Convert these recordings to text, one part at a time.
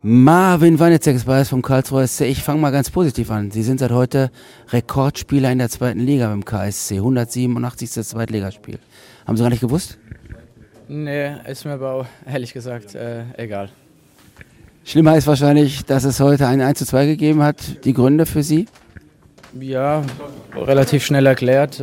Marvin Wanizek ist bei uns vom Karlsruher SC. Ich fange mal ganz positiv an. Sie sind seit heute Rekordspieler in der zweiten Liga beim KSC. 187. Zweitligaspiel. Haben Sie gar nicht gewusst? Nee, ist mir aber auch, ehrlich gesagt, egal. Schlimmer ist wahrscheinlich, dass es heute ein 1:2 gegeben hat. Die Gründe für Sie? Ja, relativ schnell erklärt.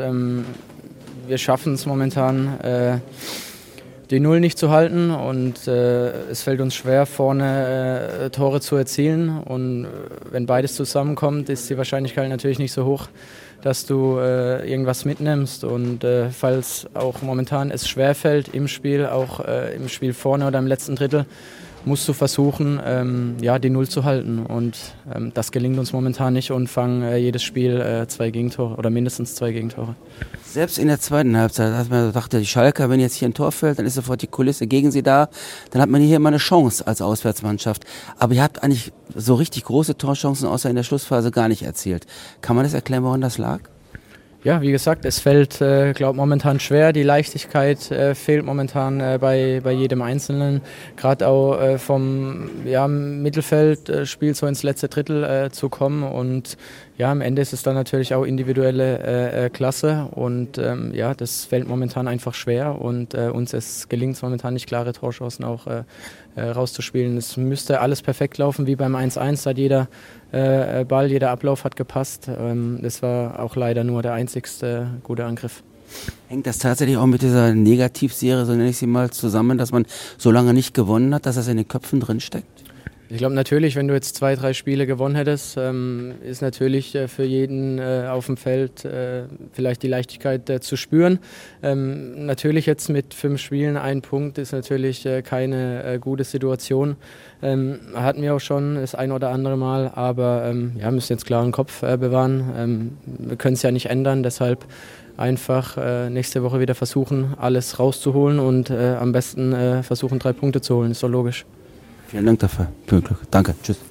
Wir schaffen es momentan, die Null nicht zu halten und es fällt uns schwer, vorne Tore zu erzielen. Und wenn beides zusammenkommt, ist die Wahrscheinlichkeit natürlich nicht so hoch, dass du irgendwas mitnimmst. Und falls auch momentan es schwer fällt im Spiel, auch im Spiel vorne oder im letzten Drittel, musst du versuchen, die Null zu halten. Und das gelingt uns momentan nicht und fangen jedes Spiel 2 Gegentore oder mindestens 2 Gegentore. Selbst in der zweiten Halbzeit, als man dachte, die Schalker, wenn jetzt hier ein Tor fällt, dann ist sofort die Kulisse gegen sie da. Dann hat man hier immer eine Chance als Auswärtsmannschaft. Aber ihr habt eigentlich so richtig große Torchancen außer in der Schlussphase gar nicht erzielt. Kann man das erklären, woran das lag? Ja, wie gesagt, es fällt, momentan schwer. Die Leichtigkeit fehlt momentan bei jedem Einzelnen. Gerade auch vom Mittelfeldspiel so ins letzte Drittel zu kommen. Und ja, am Ende ist es dann natürlich auch individuelle Klasse. Und das fällt momentan einfach schwer. Und uns gelingt es momentan nicht, klare Torchancen auch rauszuspielen. Es müsste alles perfekt laufen, wie beim 1:1. Da hat jeder Ball, jeder Ablauf hat gepasst. Das war auch leider nur der einzigste gute Angriff. Hängt das tatsächlich auch mit dieser Negativserie, so nenne ich sie mal, zusammen, dass man so lange nicht gewonnen hat, dass das in den Köpfen drin steckt? Ich glaube natürlich, wenn du jetzt 2, 3 Spiele gewonnen hättest, ist natürlich für jeden auf dem Feld vielleicht die Leichtigkeit zu spüren. Natürlich jetzt mit 5 Spielen 1 Punkt ist natürlich keine gute Situation. Hatten wir auch schon das ein oder andere Mal, aber müssen jetzt klaren Kopf bewahren. Wir können es ja nicht ändern, deshalb einfach nächste Woche wieder versuchen, alles rauszuholen und am besten versuchen 3 Punkte zu holen, ist doch logisch. Vielen Dank dafür. Viel Glück. Danke. Tschüss.